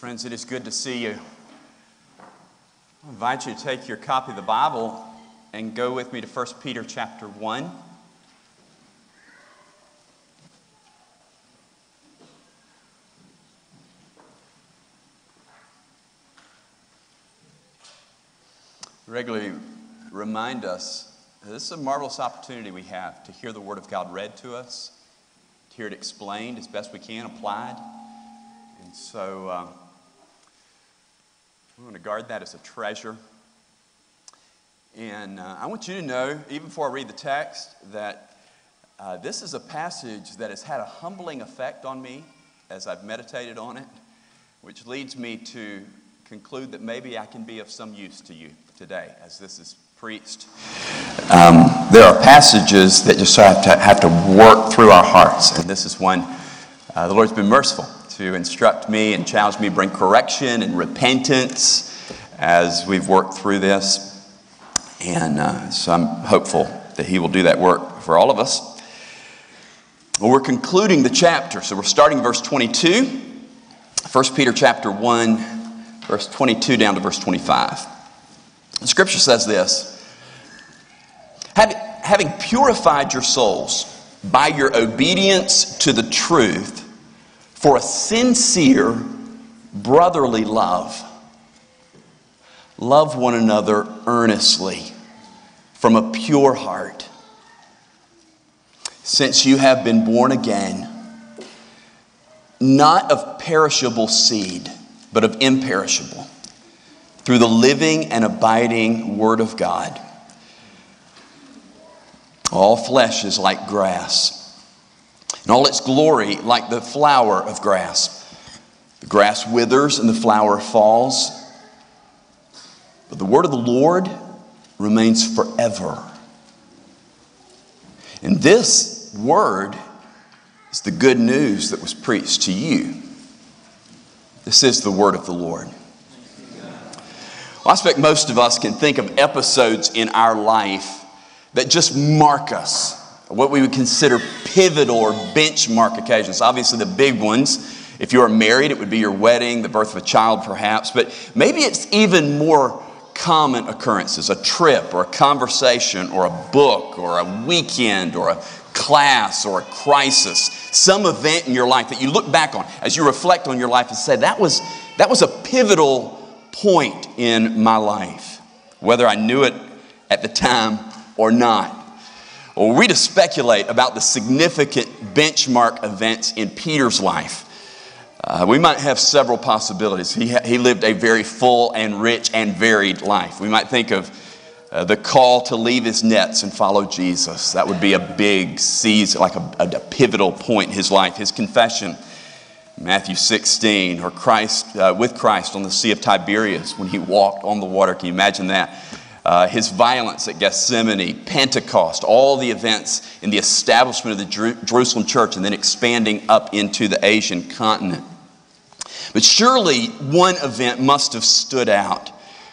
Friends, it is good to see you. I invite you to take your copy of the Bible and go with me to 1 Peter chapter 1. Regularly remind us that this is a marvelous opportunity we have to hear the Word of God read to us, to hear it explained as best we can, applied. And so we want to guard that as a treasure. And I want you to know, even before I read the text, that this is a passage that has had a humbling effect on me as I've meditated on it, which leads me to conclude that maybe I can be of some use to you today as this is preached. There are passages that just have to work through our hearts, and this is one. The Lord's been merciful to instruct me and challenge me, bring correction and repentance as we've worked through this. And so I'm hopeful that He will do that work for all of us. Well, we're concluding the chapter, so we're starting verse 22. 1 Peter chapter 1, verse 22 down to verse 25. The Scripture says this: Having purified your souls by your obedience to the truth for a sincere brotherly love, love one another earnestly from a pure heart, since you have been born again, not of perishable seed, but of imperishable, through the living and abiding Word of God. All flesh is like grass, and all its glory like the flower of grass. The grass withers and the flower falls, but the word of the Lord remains forever. And this word is the good news that was preached to you. This is the word of the Lord. Well, I expect most of us can think of episodes in our life that just mark us, what we would consider pivotal or benchmark occasions. Obviously the big ones, if you are married, it would be your wedding, the birth of a child perhaps, but maybe it's even more common occurrences, a trip or a conversation or a book or a weekend or a class or a crisis, some event in your life that you look back on as you reflect on your life and say, that was a pivotal point in my life, whether I knew it at the time or not. Well, were we to speculate about the significant benchmark events in Peter's life, we might have several possibilities. He lived a very full and rich and varied life. We might think of the call to leave his nets and follow Jesus. That would be a big season, like a pivotal point in his life. His confession, Matthew 16, or with Christ on the Sea of Tiberias when he walked on the water. Can you imagine that? His violence at Gethsemane, Pentecost, all the events in the establishment of the Jerusalem church and then expanding up into the Asian continent. But surely one event must have stood out.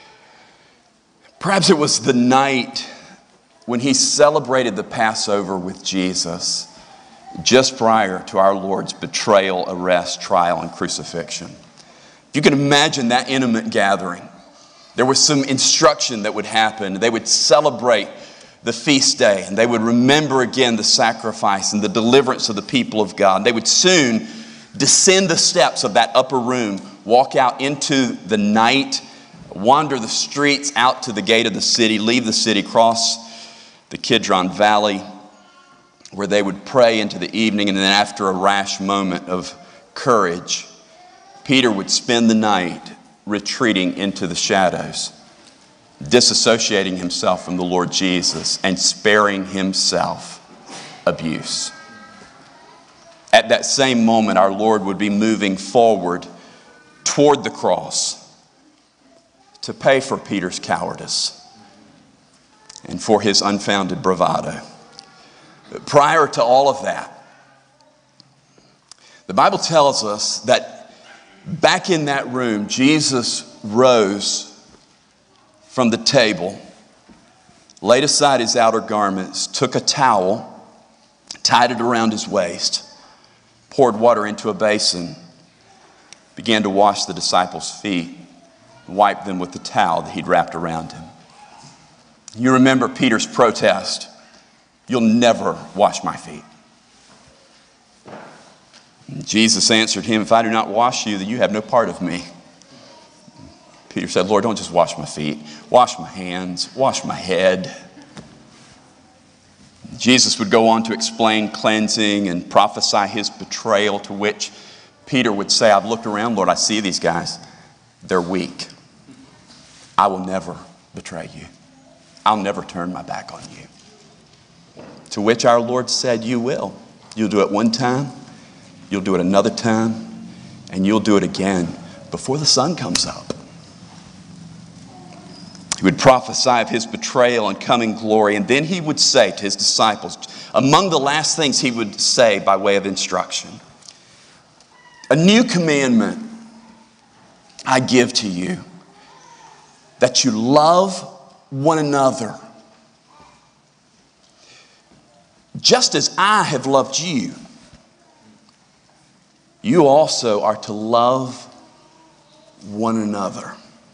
Perhaps it was the night when he celebrated the Passover with Jesus just prior to our Lord's betrayal, arrest, trial, and crucifixion. If you can imagine that intimate gathering, there was some instruction that would happen. They would celebrate the feast day, and they would remember again the sacrifice and the deliverance of the people of God. They would soon descend the steps of that upper room, walk out into the night, wander the streets out to the gate of the city, leave the city, cross the Kidron Valley, where they would pray into the evening, and then after a rash moment of courage, Peter would spend the night retreating into the shadows, disassociating himself from the Lord Jesus and sparing himself abuse. At that same moment, our Lord would be moving forward toward the cross to pay for Peter's cowardice and for his unfounded bravado. But prior to all of that, the Bible tells us that back in that room, Jesus rose from the table, laid aside his outer garments, took a towel, tied it around his waist, poured water into a basin, began to wash the disciples' feet, wipe them with the towel that he'd wrapped around him. You remember Peter's protest, "You'll never wash my feet." And Jesus answered him, "If I do not wash you, then you have no part of me." Peter said, "Lord, don't just wash my feet. Wash my hands, wash my head." Jesus would go on to explain cleansing and prophesy his betrayal, to which Peter would say, "I've looked around, Lord, I see these guys. They're weak. I will never betray you. I'll never turn my back on you." To which our Lord said, "You will. You'll do it one time, you'll do it another time, and you'll do it again before the sun comes up." He would prophesy of his betrayal and coming glory, and then he would say to his disciples, among the last things he would say by way of instruction, "A new commandment I give to you, that you love one another, just as I have loved you. You also are to love one another."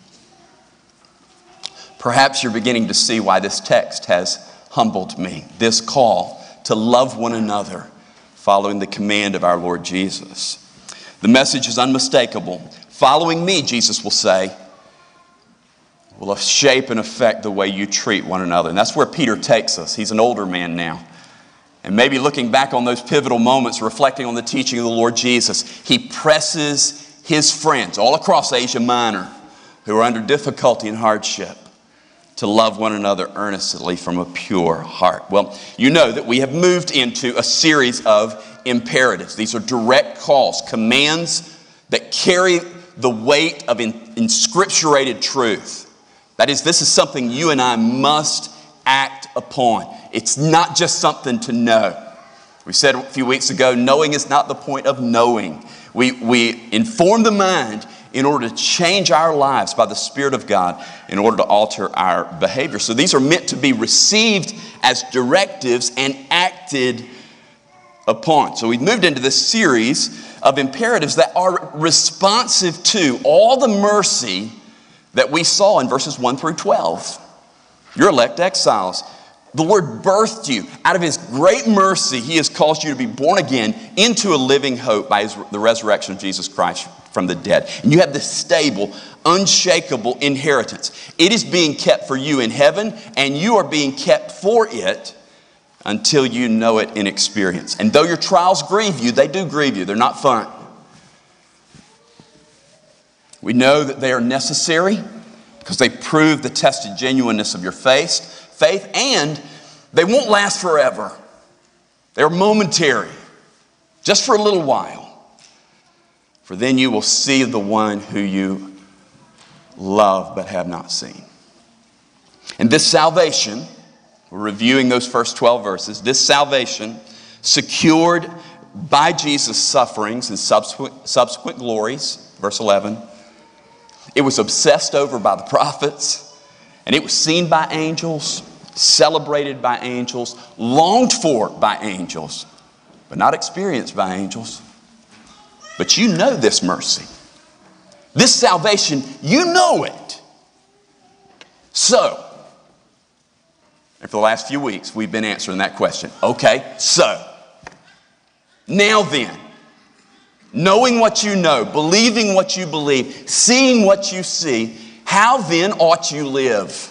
Perhaps you're beginning to see why this text has humbled me. This call to love one another, following the command of our Lord Jesus. The message is unmistakable. Following me, Jesus will say, will shape and affect the way you treat one another. And that's where Peter takes us. He's an older man now. And maybe looking back on those pivotal moments, reflecting on the teaching of the Lord Jesus, he presses his friends all across Asia Minor who are under difficulty and hardship to love one another earnestly from a pure heart. Well, you know that we have moved into a series of imperatives. These are direct calls, commands that carry the weight of inscripturated truth. That is, this is something you and I must act upon. It's not just something to know. We said a few weeks ago, knowing is not the point of knowing. We inform the mind in order to change our lives by the Spirit of God, in order to alter our behavior. So these are meant to be received as directives and acted upon. So we've moved into this series of imperatives that are responsive to all the mercy that we saw in verses 1 through 12. You're elect exiles. The Lord birthed you. Out of his great mercy, he has caused you to be born again into a living hope by the resurrection of Jesus Christ from the dead. And you have this stable, unshakable inheritance. It is being kept for you in heaven, and you are being kept for it until you know it in experience. And though your trials grieve you, they do grieve you. They're not fun. We know that they are necessary because they prove the tested genuineness of your faith, and they won't last forever. They're momentary, just for a little while. For then you will see the one who you love but have not seen. And this salvation, we're reviewing those first 12 verses, this salvation secured by Jesus' sufferings and subsequent glories, verse 11, it was obsessed over by the prophets, and it was seen by angels, celebrated by angels, longed for by angels, but not experienced by angels. But you know this mercy. This salvation, you know it. So, and for the last few weeks, we've been answering that question. Okay, so, now then, knowing what you know, believing what you believe, seeing what you see, how then ought you live?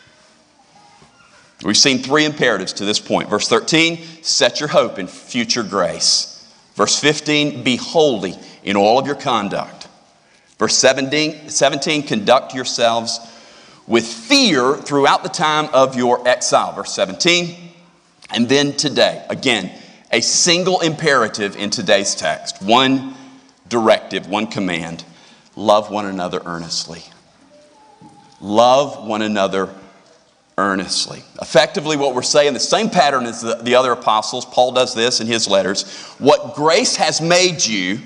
We've seen three imperatives to this point. Verse 13, set your hope in future grace. Verse 15, be holy in all of your conduct. Verse 17, conduct yourselves with fear throughout the time of your exile. Verse 17, and then today, again, a single imperative in today's text. One directive, one command. Love one another earnestly. Love one another earnestly. Effectively, what we're saying, the same pattern as the other apostles, Paul does this in his letters. What grace has made you,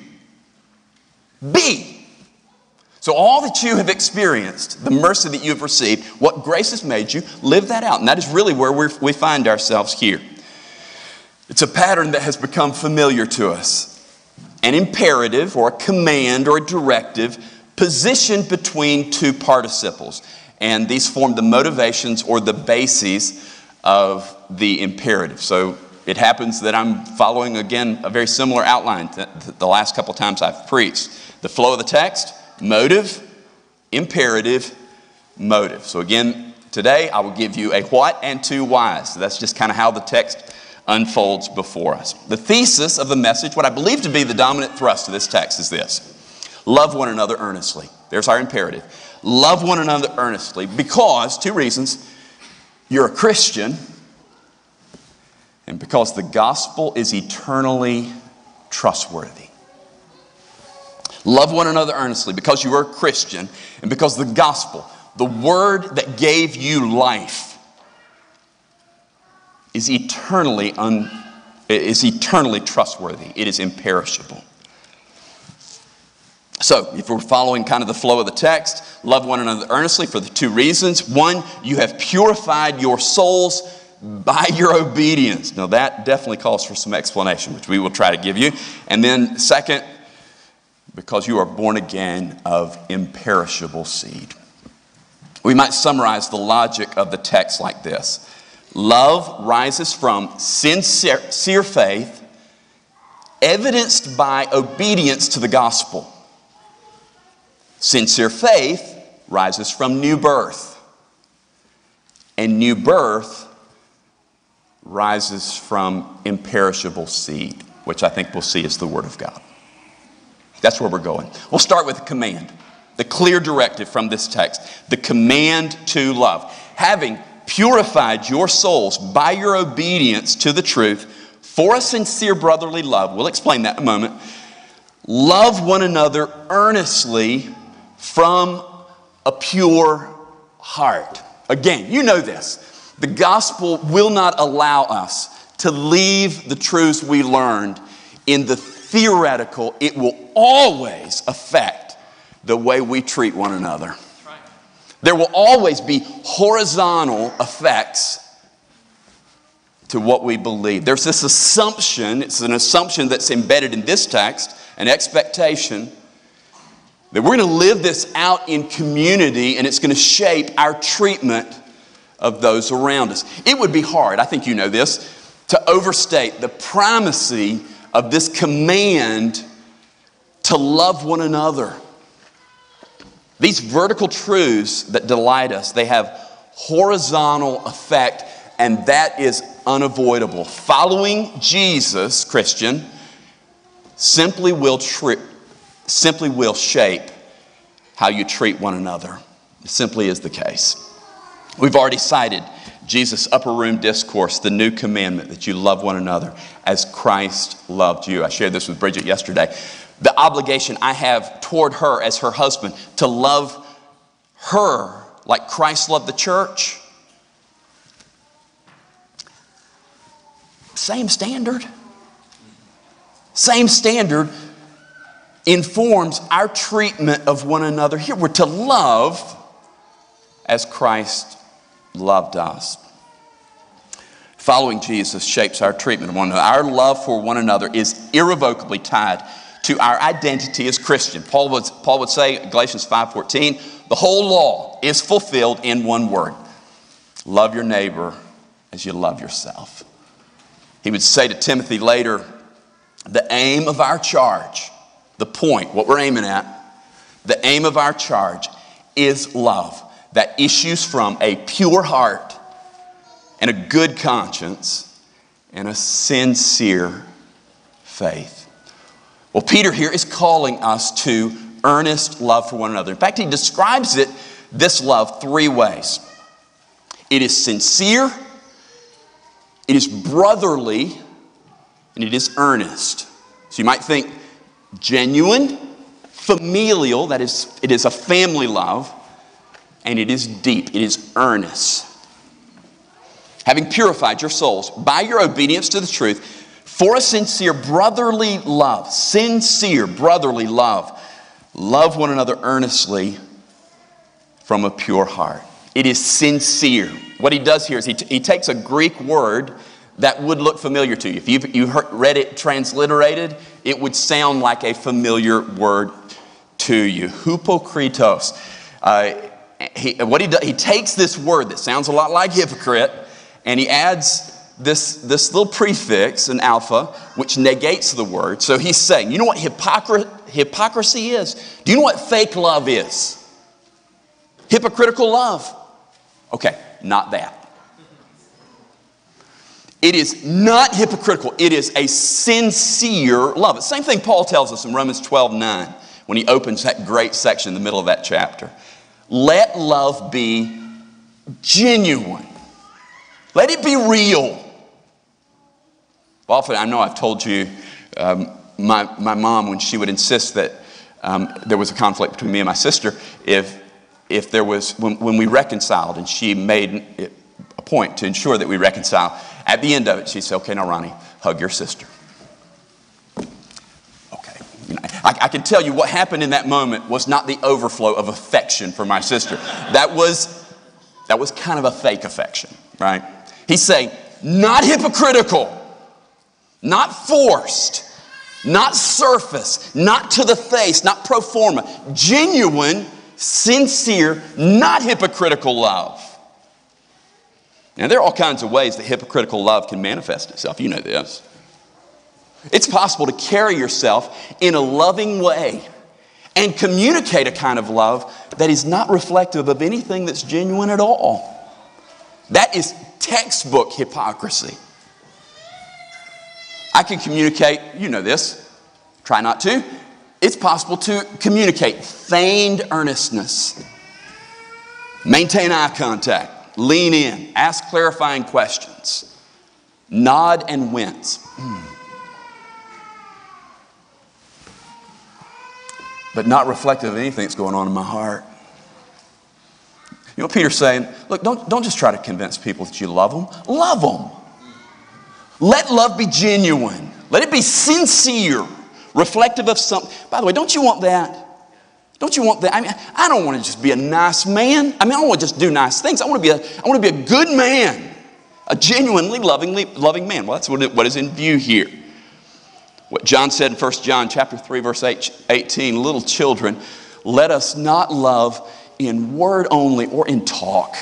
be. So all that you have experienced, the mercy that you have received, what grace has made you, live that out. And that is really where we find ourselves here. It's a pattern that has become familiar to us. an imperative or a command or a directive positioned between two participles. And these form the motivations or the bases of the imperative. So it happens that I'm following, again, a very similar outline to the last couple times I've preached. The flow of the text, motive, imperative, motive. So again, today I will give you a what and two whys. So that's just kind of how the text unfolds before us. The thesis of the message, what I believe to be the dominant thrust of this text, is this: love one another earnestly. There's our imperative. Love one another earnestly because, two reasons: you're a Christian, and because the gospel is eternally trustworthy. Love one another earnestly because you are a Christian, and because the gospel, the word that gave you life, is eternally trustworthy. It is imperishable. So, if we're following kind of the flow of the text, love one another earnestly for the two reasons. One, you have purified your souls by your obedience. Now, that definitely calls for some explanation, which we will try to give you. And then, second, because you are born again of imperishable seed. We might summarize the logic of the text like this: love rises from sincere faith, evidenced by obedience to the gospel. Sincere faith rises from new birth, and new birth rises from imperishable seed, which I think we'll see is the Word of God. That's where we're going. We'll start with the command, the clear directive from this text, the command to love. Having purified your souls by your obedience to the truth for a sincere brotherly love, we'll explain that in a moment, love one another earnestly from a pure heart. Again, you know this. The gospel will not allow us to leave the truths we learned in the theoretical. It will always affect the way we treat one another. There will always be horizontal effects to what we believe. There's this assumption, it's an assumption that's embedded in this text, an expectation that we're going to live this out in community and it's going to shape our treatment of those around us. It would be hard, I think you know this, to overstate the primacy of this command to love one another. These vertical truths that delight us, they have horizontal effect, and that is unavoidable. Following Jesus, Christian, simply will shape how you treat one another. It simply is the case. We've already cited Jesus' upper room discourse, the new commandment that you love one another as Christ loved you. I shared this with Bridget yesterday. The obligation I have toward her as her husband to love her like Christ loved the church. Same standard. Same standard informs our treatment of one another. Here we're to love as Christ loved us. Following Jesus shapes our treatment of one another. Our love for one another is irrevocably tied to our identity as Christian. Paul would say in Galatians 5:14, the whole law is fulfilled in one word: love your neighbor as you love yourself. He would say to Timothy later, the aim of our charge, the point, what we're aiming at, the aim of our charge is love that issues from a pure heart and a good conscience and a sincere faith. Well, Peter here is calling us to earnest love for one another. In fact, he describes this love, three ways. It is sincere, it is brotherly, and it is earnest. So you might think genuine, familial, that is, it is a family love, and it is deep, it is earnest. Having purified your souls by your obedience to the truth, for a sincere brotherly love, love one another earnestly from a pure heart. It is sincere. What he does here is he takes a Greek word that would look familiar to you. If you've read it transliterated, it would sound like a familiar word to you. Hypokritos. He takes this word that sounds a lot like hypocrite, and he adds this little prefix, an alpha, which negates the word. So he's saying, you know what hypocrisy is? Do you know what fake love is? Hypocritical love. Okay, not that. It is not hypocritical. It is a sincere love. It's the same thing Paul tells us in Romans 12:9 when he opens that great section in the middle of that chapter. Let love be genuine. Let it be real. Often, I know I've told you, my mom, when she would insist that there was a conflict between me and my sister, if there was, when we reconciled, and she made it a point to ensure that we reconcile, at the end of it, she'd say, okay, now Ronnie, hug your sister. Okay. I can tell you what happened in that moment was not the overflow of affection for my sister. That was kind of a fake affection, right? He's saying, not hypocritical, not forced, not surface, not to the face, not pro forma, genuine, sincere, not hypocritical love. Now, there are all kinds of ways that hypocritical love can manifest itself. You know this. It's possible to carry yourself in a loving way and communicate a kind of love that is not reflective of anything that's genuine at all. That is textbook hypocrisy. I can communicate, you know this, try not to. It's possible to communicate feigned earnestness, maintain eye contact, lean in, ask clarifying questions, nod and wince. But not reflective of anything that's going on in my heart. You know what Peter's saying? Look, don't just try to convince people that you love them. Love them. Let love be genuine. Let it be sincere, reflective of something. By the way, don't you want that? Don't you want that? I mean, I don't want to just be a nice man. I mean, I don't want to just do nice things. I want to be a good man, a genuinely loving man. Well, that's what is in view here. What John said in 1 John chapter 3, verse 18, little children, let us not love in word only or in talk,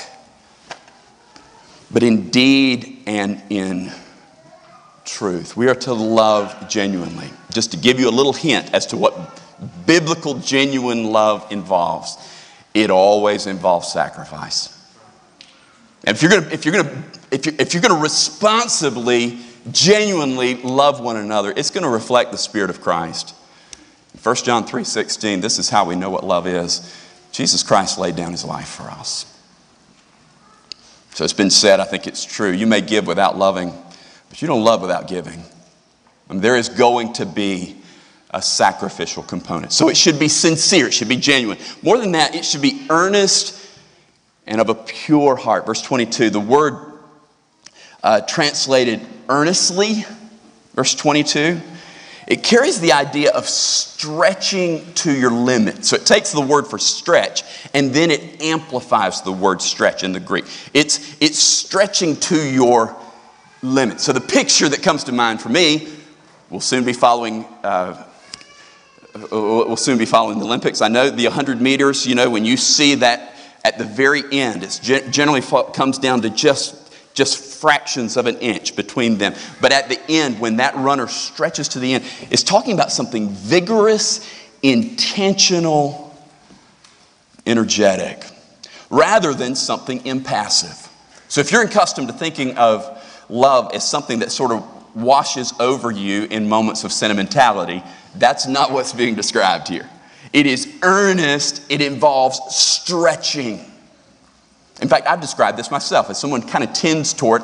but in deed and in truth. We are to love genuinely. Just to give you a little hint as to what biblical genuine love involves, it always involves sacrifice. And if you're going to responsibly, genuinely love one another, it's going to reflect the Spirit of Christ. 1 John 3:16, this is how we know what love is. Jesus Christ laid down his life for us. So it's been said, I think it's true, you may give without loving, but you don't love without giving. I mean, there is going to be a sacrificial component. So it should be sincere, it should be genuine. More than that, it should be earnest and of a pure heart. Verse 22, the word translated earnestly, verse 22, it carries the idea of stretching to your limit. So it takes the word for stretch and then it amplifies the word stretch in the Greek. It's stretching to your limit. So the picture that comes to mind for me, we'll soon be following the Olympics. I know the 100 meters, you know, when you see that at the very end, it generally comes down to just fractions of an inch between them. But at the end, when that runner stretches to the end, it's talking about something vigorous, intentional, energetic, rather than something impassive. So if you're accustomed to thinking of love as something that sort of washes over you in moments of sentimentality, that's not what's being described here. It is earnest. It involves stretching. In fact, I've described this myself as someone kind of tends toward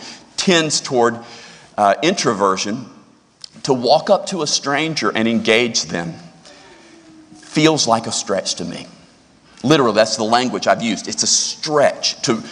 introversion. To walk up to a stranger and engage them feels like a stretch to me. Literally, that's the language I've used. It's a stretch to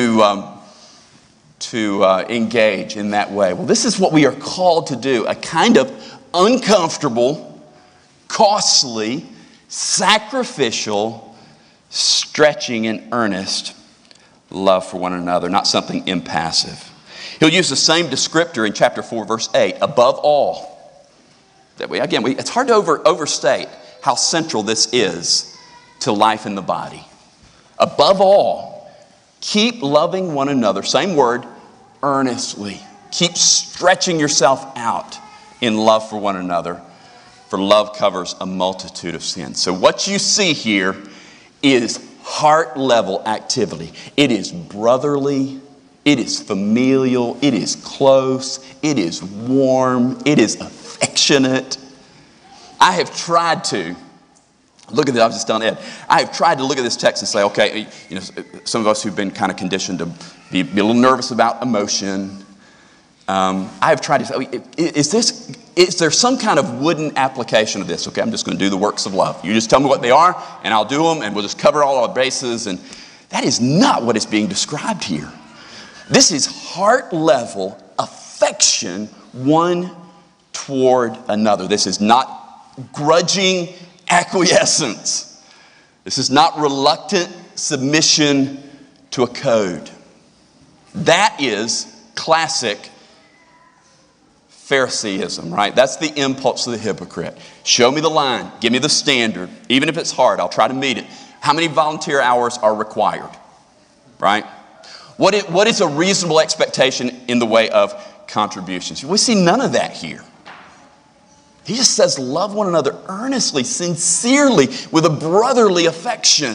engage in that way. Well, this is what we are called to do, a kind of uncomfortable, costly, sacrificial, stretching and earnest love for one another, not something impassive. He'll use the same descriptor in chapter 4, verse 8. Above all. It's hard to overstate how central this is to life in the body. Above all, keep loving one another. Same word, earnestly. Keep stretching yourself out in love for one another, for love covers a multitude of sins. So what you see here is heart-level activity. It is brotherly, it is familial, it is close, it is warm, it is affectionate. I have tried to look at this. I was just telling Ed. I have tried to look at this text and say, okay, some of us who've been kind of conditioned to be a little nervous about emotion. I have tried to say, is there some kind of wooden application of this? Okay, I'm just going to do the works of love. You just tell me what they are, and I'll do them, and we'll just cover all our bases. And that is not what is being described here. This is heart-level affection one toward another. This is not grudging acquiescence. This is not reluctant submission to a code. That is classic Phariseeism, right? That's the impulse of the hypocrite. Show me the line. Give me the standard. Even if it's hard, I'll try to meet it. How many volunteer hours are required, right? What is a reasonable expectation in the way of contributions? We see none of that here. He just says, love one another earnestly, sincerely, with a brotherly affection.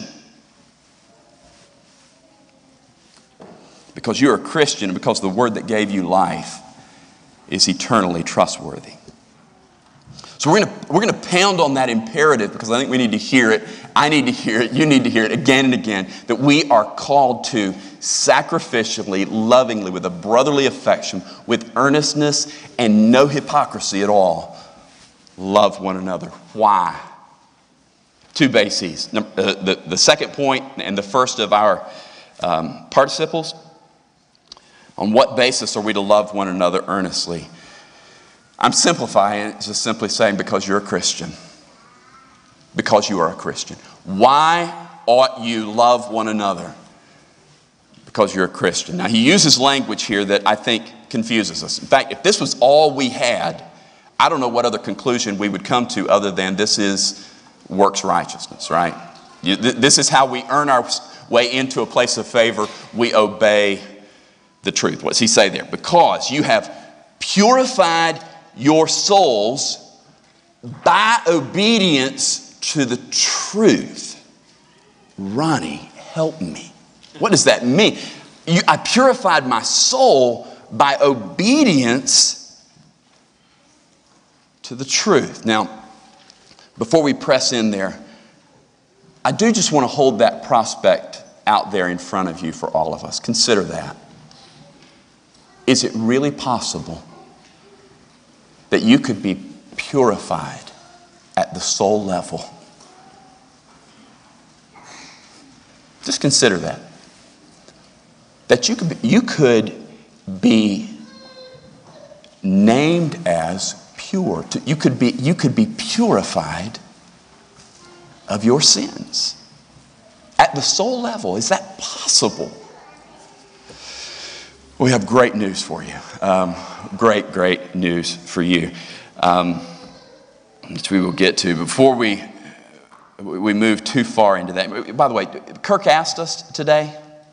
Because you're a Christian and because the word that gave you life is eternally trustworthy. So we're going to pound on that imperative because I think we need to hear it. I need to hear it. You need to hear it again and again. That we are called to sacrificially, lovingly, with a brotherly affection, with earnestness and no hypocrisy at all, love one another. Why? Two bases. The second point and the first of our participles. On what basis are we to love one another earnestly? I'm simplifying it, just simply saying because you're a Christian. Because you are a Christian. Why ought you love one another? Because you're a Christian. Now he uses language here that I think confuses us. In fact, if this was all we had, I don't know what other conclusion we would come to other than this is works righteousness, right? This is how we earn our way into a place of favor. We obey the truth. What's he say there? Because you have purified your souls by obedience to the truth. Ronnie, help me. What does that mean? I purified my soul by obedience to the truth. Now, before we press in there, I do just want to hold that prospect out there in front of you for all of us. Consider that. Is it really possible that you could be purified at the soul level? Just consider that. That you could be named as pure. You could be purified of your sins at the soul level. Is that possible? We have great news for you. Great news for you, which we will get to. Before we move too far into that, by the way, Kirk asked us today,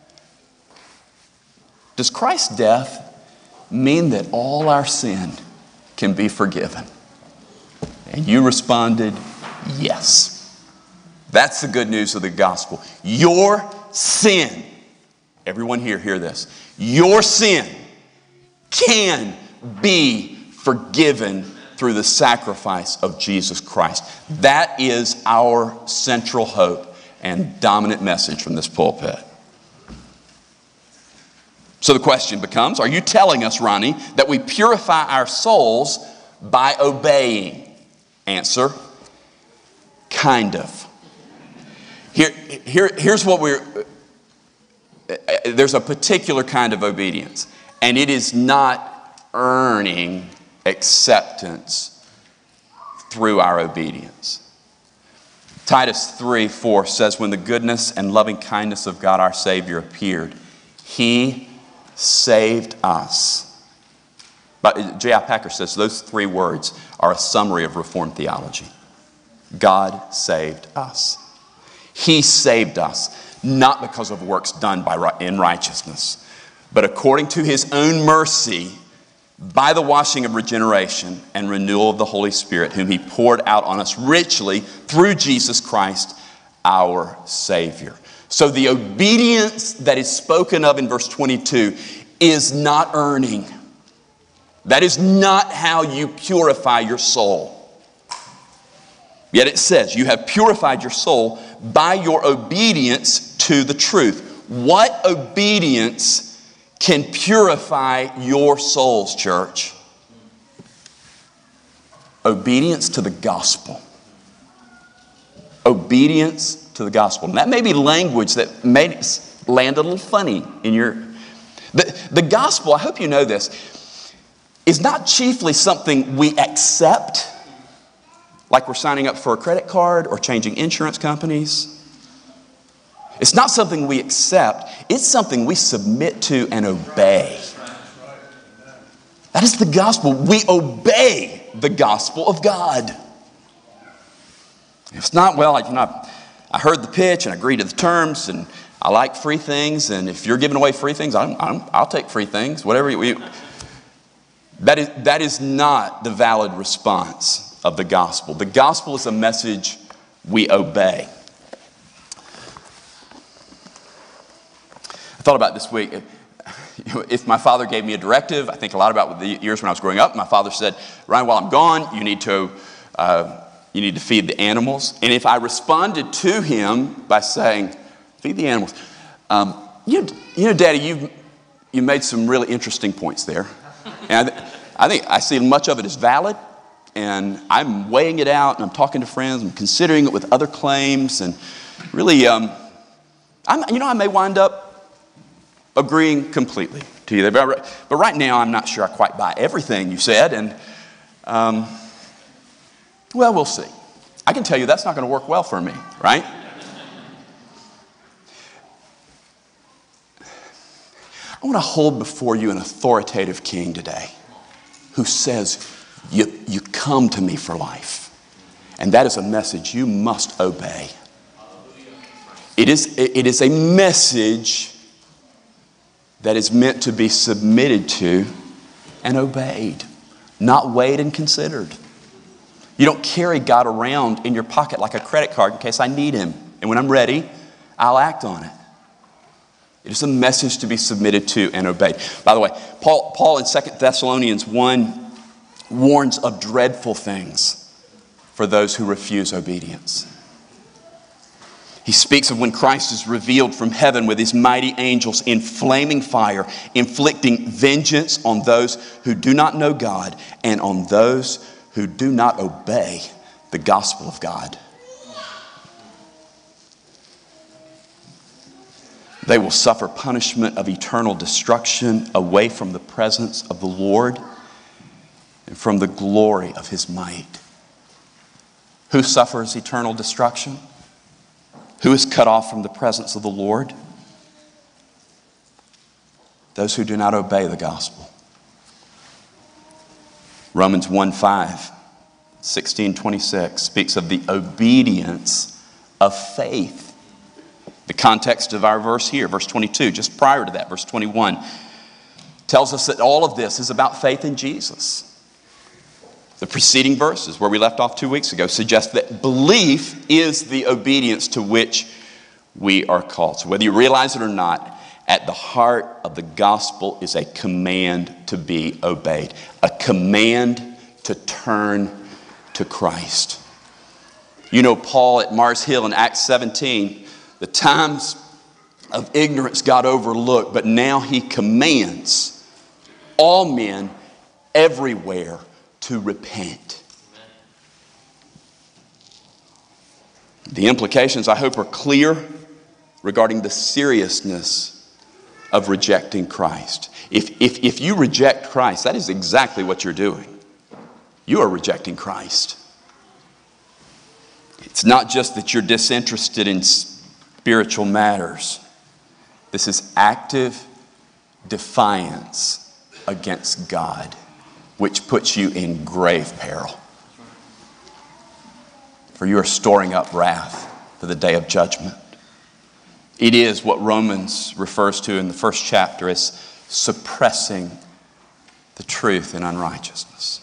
does Christ's death mean that all our sin can be forgiven? And you responded, yes. That's the good news of the gospel. Your sin, everyone here, hear this. Your sin can be forgiven through the sacrifice of Jesus Christ. That is our central hope and dominant message from this pulpit. So the question becomes, are you telling us, Ronnie, that we purify our souls by obeying? Answer, kind of. Here's what there's a particular kind of obedience, and it is not earning acceptance through our obedience. Titus 3:4 says, when the goodness and loving kindness of God our Savior appeared, He saved us. But J.I. Packer says those three words are a summary of Reformed theology. God saved us. He saved us, not because of works done in righteousness, but according to his own mercy, by the washing of regeneration and renewal of the Holy Spirit, whom he poured out on us richly through Jesus Christ, our Savior. So the obedience that is spoken of in verse 22 is not earning. That is not how you purify your soul. Yet it says, you have purified your soul by your obedience to the truth. What obedience can purify your souls, church? Obedience to the gospel. Obedience to the gospel. And that may be language that may land a little funny in your... The gospel, I hope you know this, is not chiefly something we accept, like we're signing up for a credit card or changing insurance companies. It's not something we accept. It's something we submit to and obey. That is the gospel. We obey the gospel of God. It's not, well, I heard the pitch and I agree to the terms and I like free things, and if you're giving away free things, I'll take free things, whatever that is not the valid response of the gospel. The gospel is a message we obey. I thought about this week, if my father gave me a directive, I think a lot about the years when I was growing up. My father said, Ryan, while I'm gone, you need to feed the animals. And if I responded to him by saying, feed the animals, you know, Daddy, you made some really interesting points there. And I think I see much of it as valid, and I'm weighing it out, and I'm talking to friends, I'm considering it with other claims, and really, I may wind up agreeing completely to you there. But right now, I'm not sure I quite buy everything you said, and well, we'll see. I can tell you that's not going to work well for me, right? I want to hold before you an authoritative king today who says, you come to me for life. And that is a message you must obey. It is a message that is meant to be submitted to and obeyed, not weighed and considered. You don't carry God around in your pocket like a credit card in case I need him. And when I'm ready, I'll act on it. It is a message to be submitted to and obeyed. By the way, Paul in 2 Thessalonians 1 warns of dreadful things for those who refuse obedience. He speaks of when Christ is revealed from heaven with his mighty angels in flaming fire, inflicting vengeance on those who do not know God and on those who do not obey the gospel of God. They will suffer punishment of eternal destruction away from the presence of the Lord and from the glory of his might. Who suffers eternal destruction? Who is cut off from the presence of the Lord? Those who do not obey the gospel. Romans 1:5, 16:26 speaks of the obedience of faith. The context of our verse here, verse 22, just prior to that, verse 21, tells us that all of this is about faith in Jesus. The preceding verses, where we left off 2 weeks ago, suggest that belief is the obedience to which we are called. So whether you realize it or not, at the heart of the gospel is a command to be obeyed, a command to turn to Christ. You know Paul at Mars Hill in Acts 17, the times of ignorance got overlooked, but now he commands all men everywhere to repent. The implications, I hope, are clear regarding the seriousness of rejecting Christ. If you reject Christ, that is exactly what you're doing. You are rejecting Christ. It's not just that you're disinterested in spiritual matters. This is active defiance against God, which puts you in grave peril. For you are storing up wrath for the day of judgment. It is what Romans refers to in the first chapter as suppressing the truth in unrighteousness.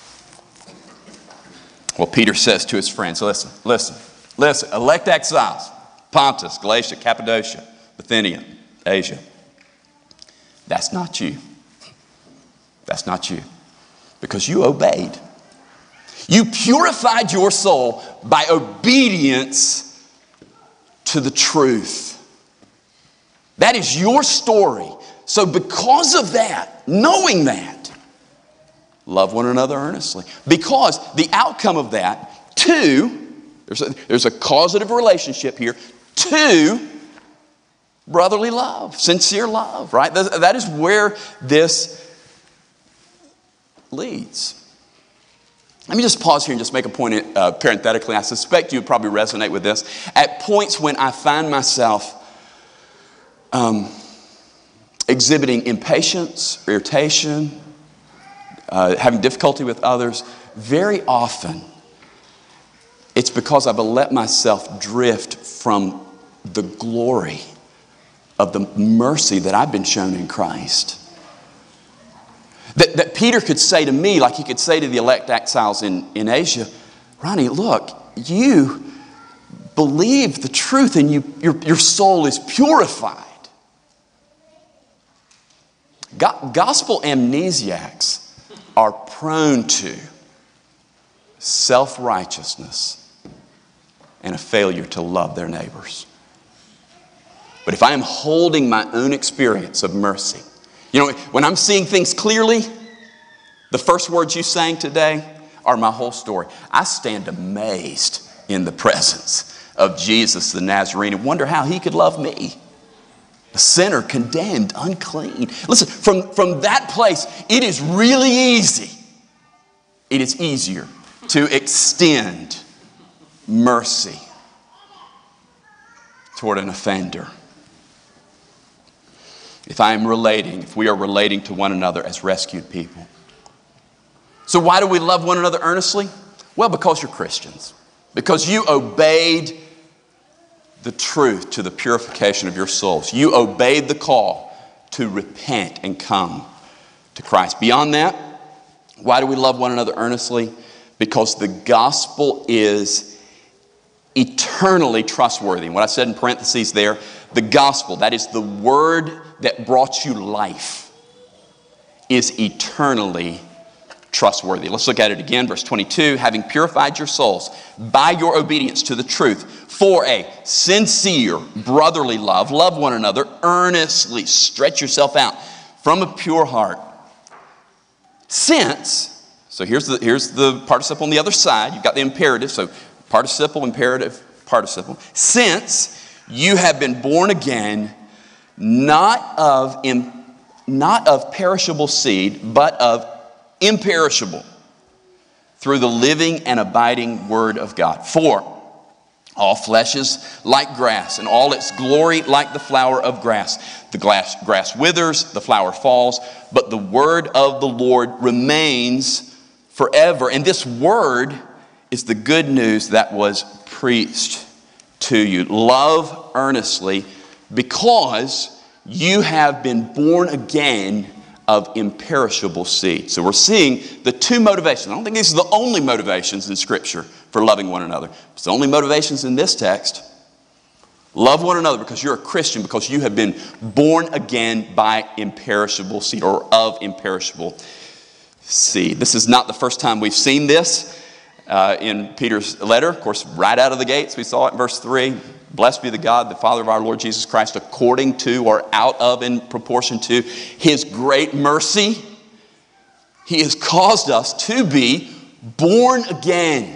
Well, Peter says to his friends, listen, elect exiles, Pontus, Galatia, Cappadocia, Bithynia, Asia. That's not you. That's not you. Because you obeyed. You purified your soul by obedience to the truth. That is your story. So because of that, knowing that, love one another earnestly. Because the outcome of that, there's a causative relationship here, brotherly love, sincere love, right? That is where this leads. Let me just pause here and just make a point parenthetically. I suspect you would probably resonate with this. At points when I find myself exhibiting impatience, irritation, having difficulty with others, very often it's because I've let myself drift from the glory of the mercy that I've been shown in Christ. That Peter could say to me, like he could say to the elect exiles in Asia, Ronnie, look, you believe the truth and your soul is purified. Gospel amnesiacs are prone to self-righteousness and a failure to love their neighbors. But if I am holding my own experience of mercy, when I'm seeing things clearly, the first words you sang today are my whole story. I stand amazed in the presence of Jesus the Nazarene and wonder how he could love me. A sinner, condemned, unclean. Listen, from that place, it is really easy. It is easier to extend mercy toward an offender. If we are relating to one another as rescued people. So why do we love one another earnestly? Well, because you're Christians. Because you obeyed the truth to the purification of your souls. You obeyed the call to repent and come to Christ. Beyond that, why do we love one another earnestly? Because the gospel is eternally trustworthy. And what I said in parentheses there, the gospel, that is the word that brought you life, is eternally trustworthy. Let's look at it again, verse 22. Having purified your souls by your obedience to the truth for a sincere brotherly love, love one another earnestly. Stretch yourself out from a pure heart. Since, so here's the participle on the other side. You've got the imperative, so participle, imperative, participle. Since you have been born again, not of perishable seed, but of imperishable, through the living and abiding word of God. For all flesh is like grass, and all its glory like the flower of grass. The grass withers, the flower falls, but the word of the Lord remains forever. And this word is the good news that was preached to you. Love earnestly, because you have been born again of imperishable seed. So we're seeing the two motivations. I don't think these are the only motivations in Scripture for loving one another. It's the only motivations in this text. Love one another because you're a Christian, because you have been born again by imperishable seed, or of imperishable seed. This is not the first time we've seen this in Peter's letter. Of course, right out of the gates, we saw it in verse 3. Blessed be the God, the Father of our Lord Jesus Christ, according to, or out of, in proportion to his great mercy. He has caused us to be born again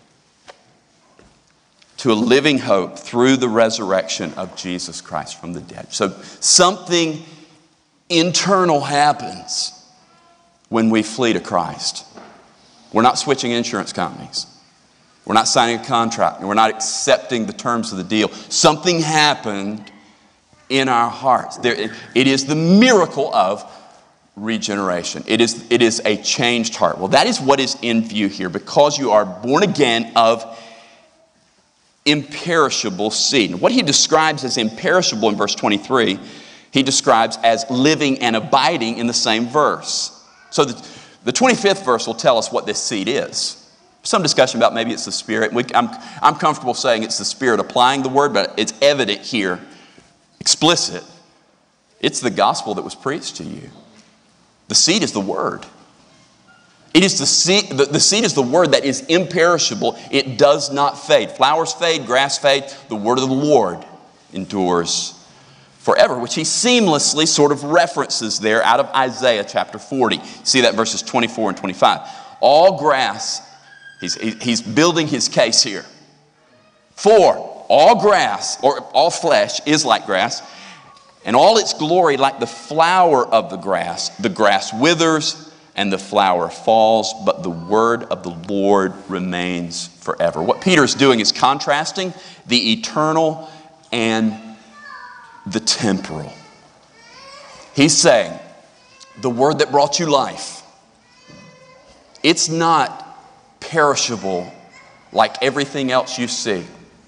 to a living hope through the resurrection of Jesus Christ from the dead. So something internal happens when we flee to Christ. We're not switching insurance companies. We're not signing a contract, and we're not accepting the terms of the deal. Something happened in our hearts. It is the miracle of regeneration. It is a changed heart. Well, that is what is in view here. Because you are born again of imperishable seed. What he describes as imperishable in verse 23, he describes as living and abiding in the same verse. So the 25th verse will tell us what this seed is. Some discussion about maybe it's the Spirit. I'm comfortable saying it's the Spirit applying the word, but it's evident here, explicit. It's the gospel that was preached to you. The seed is the word. It is the seed is the word that is imperishable. It does not fade. Flowers fade, grass fade. The word of the Lord endures forever, which he seamlessly sort of references there out of Isaiah chapter 40. See that verses 24 and 25. All grass, he's building his case here. For all grass, or all flesh, is like grass, and all its glory like the flower of the grass. The grass withers, and the flower falls, but the word of the Lord remains forever. What Peter is doing is contrasting the eternal and the temporal. He's saying, the word that brought you life, it's not perishable like everything else you see.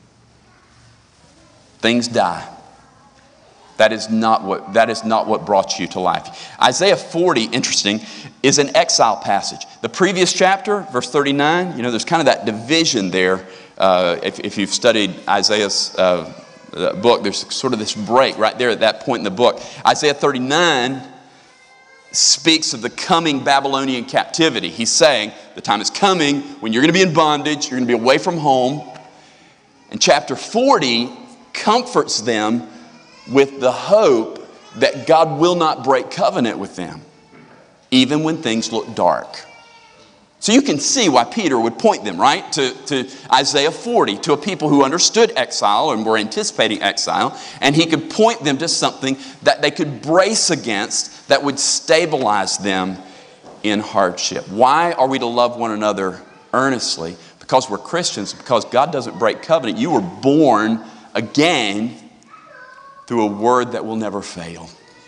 Things die. That is not what brought you to life. Isaiah 40, interesting, is an exile passage. The previous chapter, verse 39, there's kind of that division there. If you've studied Isaiah's book, there's sort of this break right there at that point in the book. Isaiah 39 speaks of the coming Babylonian captivity. He's saying the time is coming when you're going to be in bondage, you're going to be away from home. And chapter 40 comforts them with the hope that God will not break covenant with them, even when things look dark. So you can see why Peter would point them, right, to Isaiah 40, to a people who understood exile and were anticipating exile, and he could point them to something that they could brace against that would stabilize them in hardship. Why are we to love one another earnestly? Because we're Christians, because God doesn't break covenant. You were born again through a word that will never fail.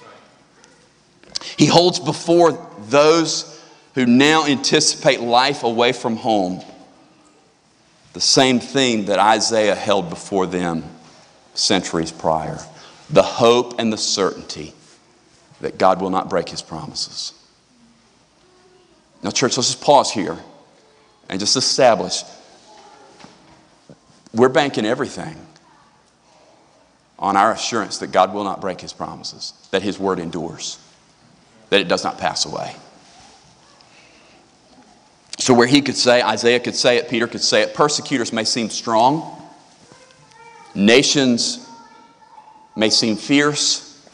He holds before those who now anticipate life away from home the same theme that Isaiah held before them centuries prior. The hope and the certainty that God will not break his promises. Now, church, let's just pause here and just establish we're banking everything on our assurance that God will not break his promises, that his word endures, that it does not pass away. So where he could say, Isaiah could say it, Peter could say it, persecutors may seem strong, nations may seem fierce,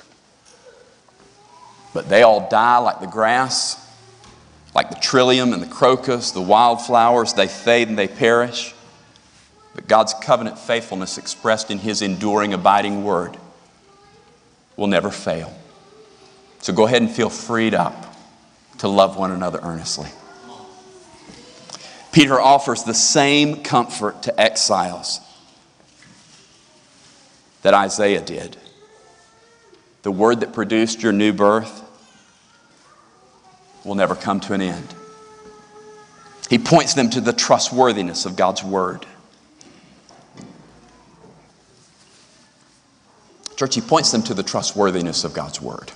but they all die like the grass, like the trillium and the crocus, the wildflowers, they fade and they perish. But God's covenant faithfulness expressed in his enduring, abiding word will never fail. So go ahead and feel freed up to love one another earnestly. Peter offers the same comfort to exiles that Isaiah did. The word that produced your new birth will never come to an end. He points them to the trustworthiness of God's word. Church, he points them to the trustworthiness of God's word.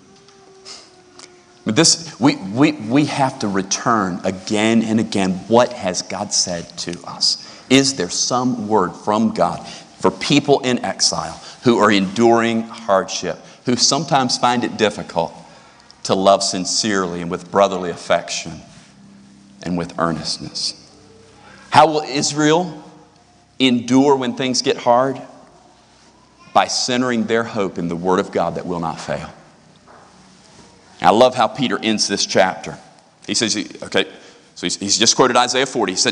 But we have to return again and again. What has God said to us? Is there some word from God for people in exile who are enduring hardship, who sometimes find it difficult to love sincerely and with brotherly affection and with earnestness? How will Israel endure when things get hard? By centering their hope in the word of God that will not fail. I love how Peter ends this chapter. He says, okay, so he's just quoted Isaiah 40. He said,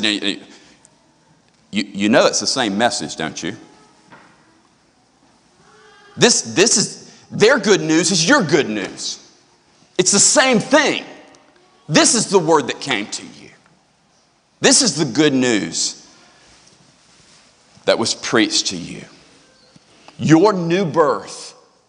you know it's the same message, don't you? This is, their good news is your good news. It's the same thing. This is the word that came to you. This is the good news that was preached to you. Your new birth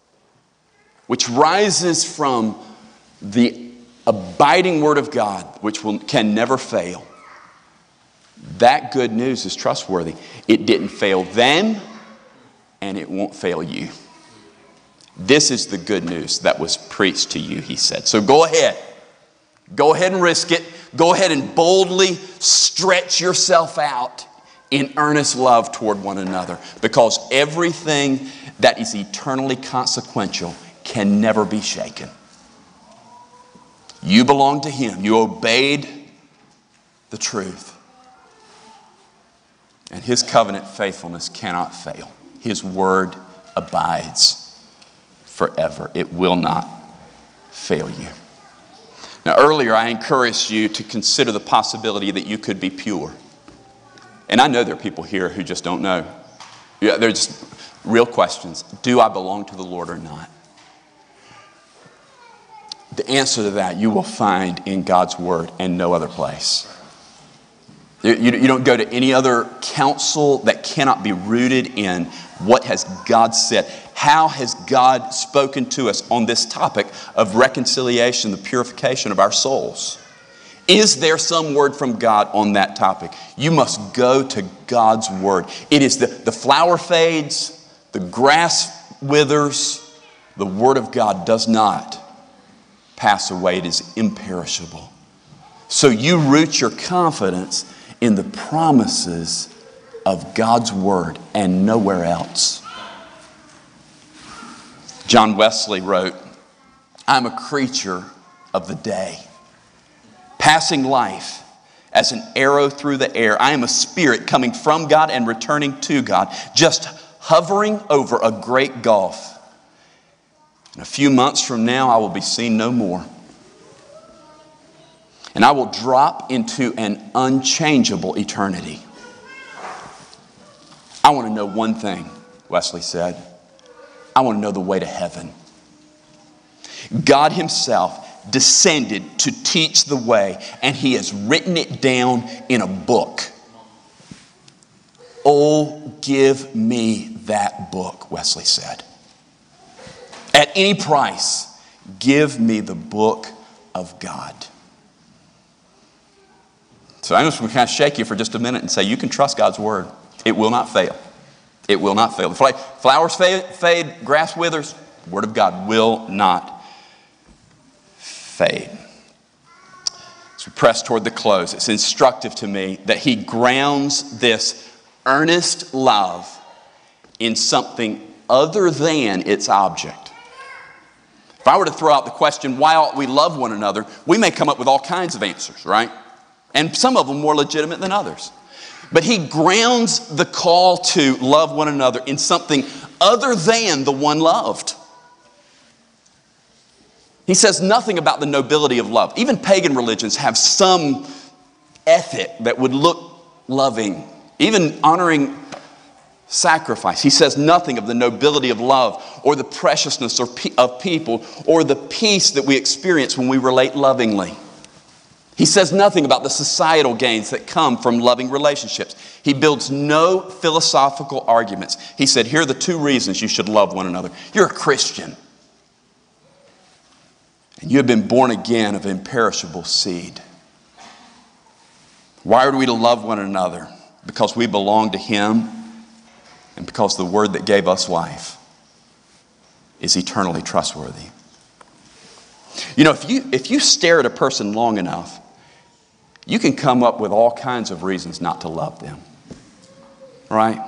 which rises from the abiding Word of God, which can never fail. That good news is trustworthy. It didn't fail them, and it won't fail you. This is the good news that was preached to you, he said. So go ahead. Go ahead and risk it. Go ahead and boldly stretch yourself out in earnest love toward one another, because everything that is eternally consequential can never be shaken. You belong to him. You obeyed the truth. And his covenant faithfulness cannot fail. His word abides forever. It will not fail you. Now, earlier I encouraged you to consider the possibility that you could be pure. And I know there are people here who just don't know. Yeah, they're just real questions. Do I belong to the Lord or not? The answer to that you will find in God's word and no other place. You don't go to any other counsel that cannot be rooted in what has God said. How has God spoken to us on this topic of reconciliation, the purification of our souls? Is there some word from God on that topic? You must go to God's word. It is the flower fades, the grass withers, the word of God does not pass away. It is imperishable. So you root your confidence in the promises of God's word and nowhere else. John Wesley wrote, "I'm a creature of the day, passing life as an arrow through the air. I am a spirit coming from God and returning to God, just hovering over a great gulf. In a few months from now, I will be seen no more. And I will drop into an unchangeable eternity. I want to know one thing," Wesley said. "I want to know the way to heaven." God himself descended to teach the way, and he has written it down in a book. Oh, give me that book, Wesley said. At any price, give me the book of God. So I'm just going to kind of shake you for just a minute and say, you can trust God's word. It will not fail. It will not fail. Flowers fade, grass withers. The word of God will not fade. As we press toward the close, it's instructive to me that he grounds this earnest love in something other than its object. If I were to throw out the question, why ought we love one another, we may come up with all kinds of answers, right? And some of them more legitimate than others. But he grounds the call to love one another in something other than the one loved. He says nothing about the nobility of love. Even pagan religions have some ethic that would look loving, even honoring sacrifice. He says nothing of the nobility of love or the preciousness of people or the peace that we experience when we relate lovingly. He says nothing about the societal gains that come from loving relationships. He builds no philosophical arguments. He said, here are the two reasons you should love one another. You're a Christian. And you have been born again of imperishable seed. Why are we to love one another? Because we belong to him and because the word that gave us life is eternally trustworthy. You know, if you stare at a person long enough, you can come up with all kinds of reasons not to love them. Right?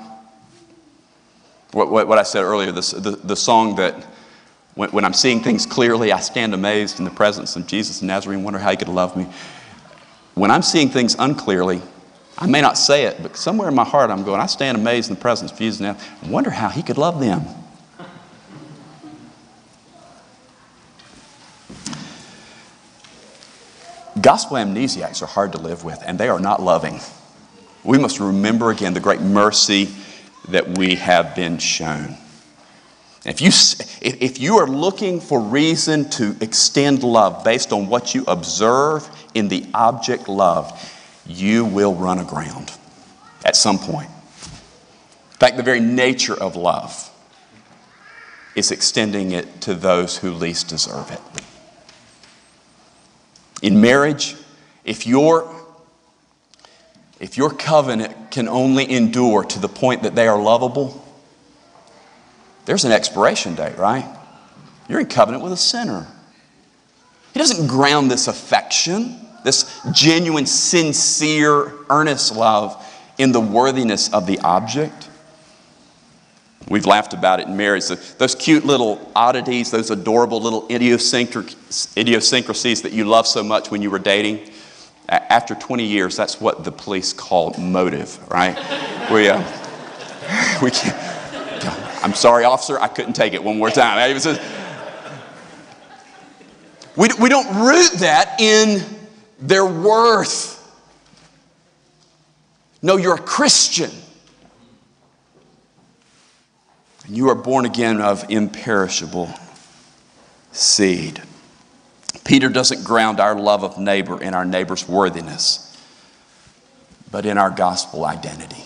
What I said earlier, the song that when I'm seeing things clearly, I stand amazed in the presence of Jesus of Nazareth, wonder how he could love me. When I'm seeing things unclearly, I may not say it, but somewhere in my heart I'm going, I stand amazed in the presence of Jesus of Nazareth, and wonder how he could love them. Gospel amnesiacs are hard to live with, and they are not loving. We must remember again the great mercy that we have been shown. If you are looking for reason to extend love based on what you observe in the object loved, you will run aground at some point. In fact, the very nature of love is extending it to those who least deserve it. In marriage, if your covenant can only endure to the point that they are lovable, there's an expiration date, right? You're in covenant with a sinner. He doesn't ground this affection, this genuine, sincere, earnest love in the worthiness of the object. We've laughed about it in marriage. Those cute little oddities, those adorable little idiosyncrasies that you loved so much when you were dating. After 20 years, that's what the police call motive, right? We can't. I'm sorry, officer, I couldn't take it one more time. We don't root that in their worth. No, you're a Christian. And you are born again of imperishable seed. Peter doesn't ground our love of neighbor in our neighbor's worthiness, but in our gospel identity.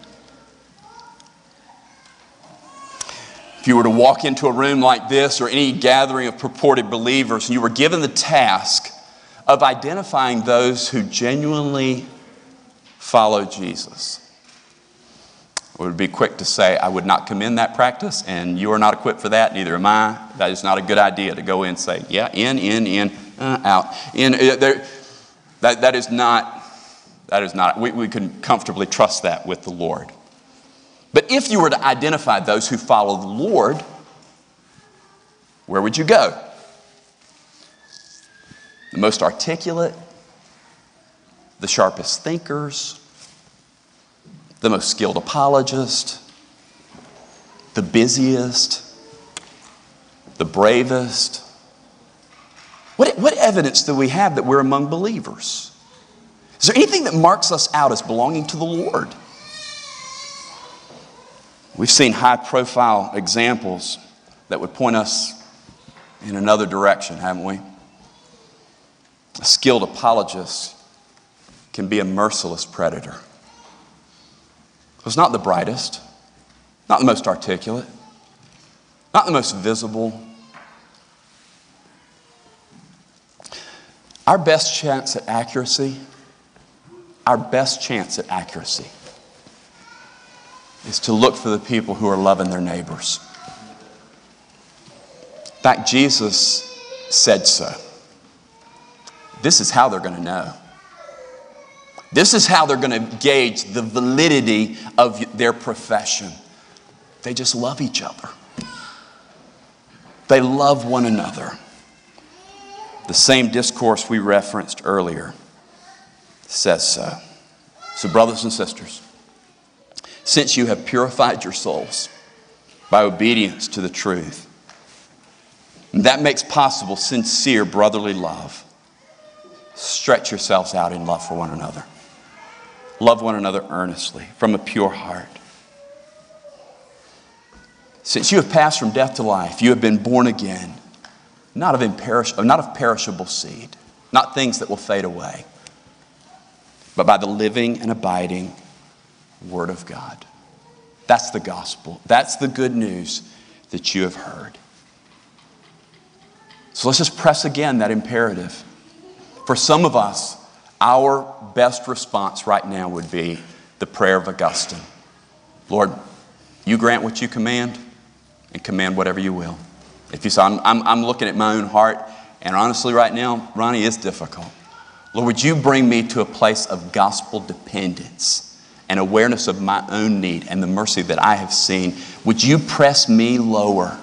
If you were to walk into a room like this or any gathering of purported believers and you were given the task of identifying those who genuinely follow Jesus, I would be quick to say I would not commend that practice, and you are not equipped for that, neither am I. That is not a good idea to go in and say, yeah, in, out. That is not, we can comfortably trust that with the Lord. But if you were to identify those who follow the Lord, where would you go? The most articulate, the sharpest thinkers, the most skilled apologist, the busiest, the bravest. What evidence do we have that we're among believers? Is there anything that marks us out as belonging to the Lord? We've seen high-profile examples that would point us in another direction, haven't we? A skilled apologist can be a merciless predator. It's not the brightest, not the most articulate, not the most visible. Our best chance at accuracy is to look for the people who are loving their neighbors. In fact, Jesus said so. This is how they're going to know. This is how they're going to gauge the validity of their profession. They just love each other. They love one another. The same discourse we referenced earlier says so. So, brothers and sisters, since you have purified your souls by obedience to the truth, and that makes possible sincere brotherly love, stretch yourselves out in love for one another. Love one another earnestly from a pure heart. Since you have passed from death to life, you have been born again, not of perishable seed, not things that will fade away, but by the living and abiding Word of God. That's the gospel. That's the good news that you have heard. So let's just press again that imperative. For some of us, our best response right now would be the prayer of Augustine. Lord, you grant what you command and command whatever you will. If you say, I'm looking at my own heart, and honestly right now, Ronnie, it's difficult. Lord, would you bring me to a place of gospel dependence and awareness of my own need and the mercy that I have seen? Would you press me lower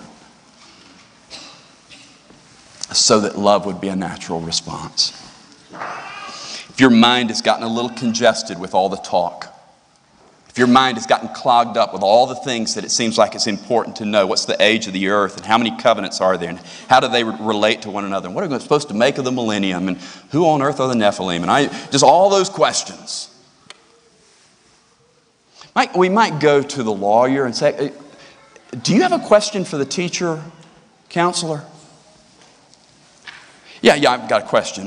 so that love would be a natural response? If your mind has gotten a little congested with all the talk, if your mind has gotten clogged up with all the things that it seems like it's important to know, what's the age of the earth and how many covenants are there and how do they relate to one another and what are we supposed to make of the millennium and who on earth are the Nephilim and just all those questions. We might go to the lawyer and say, do you have a question for the teacher, counselor? Yeah, I've got a question.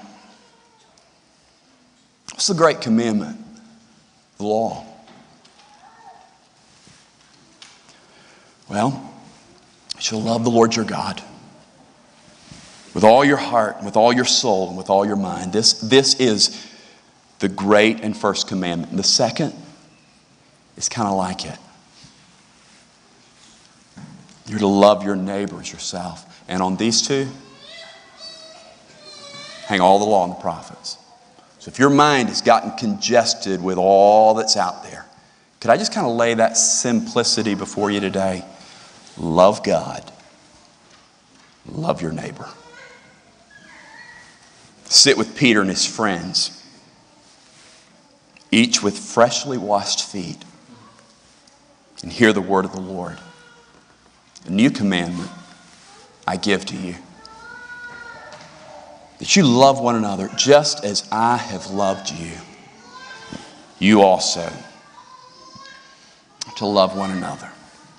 What's the great commandment? The law. Well, You shall love the Lord your God with all your heart, and with all your soul, and with all your mind. This is the great and first commandment. And the second is kind of like it. You're to love your neighbor as yourself. And on these two, hang all the law and the prophets. So if your mind has gotten congested with all that's out there, could I just kind of lay that simplicity before you today? Love God. Love your neighbor. Sit with Peter and his friends, each with freshly washed feet, and hear the word of the Lord. A new commandment I give to you, that you love one another just as I have loved you. You also to love one another.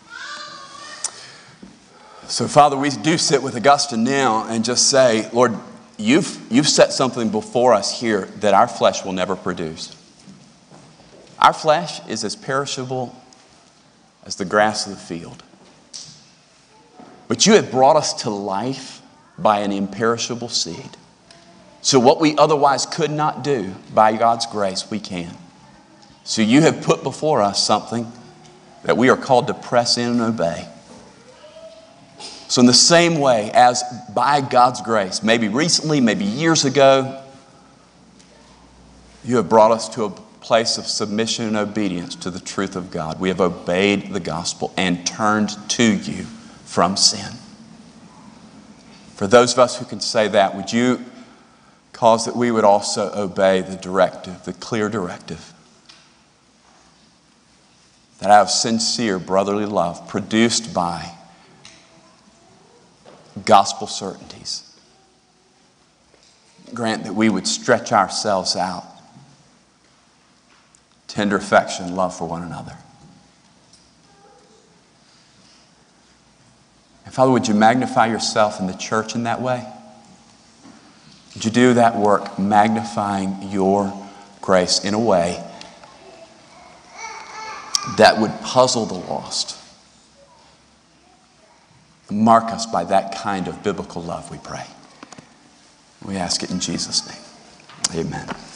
So, Father, we do sit with Augustine now and just say, Lord, You've set something before us here that our flesh will never produce. Our flesh is as perishable as the grass of the field. But you have brought us to life by an imperishable seed. So what we otherwise could not do, by God's grace, we can. So you have put before us something that we are called to press in and obey. So in the same way as by God's grace, maybe recently, maybe years ago, you have brought us to a place of submission and obedience to the truth of God. We have obeyed the gospel and turned to you from sin. For those of us who can say that, would you cause that we would also obey the directive, the clear directive, that out of sincere brotherly love produced by gospel certainties, grant that we would stretch ourselves out, tender affection, love for one another. And Father, would you magnify yourself in the church in that way? Would you do that work, magnifying your grace in a way that would puzzle the lost? Mark us by that kind of biblical love, we pray. We ask it in Jesus' name. Amen.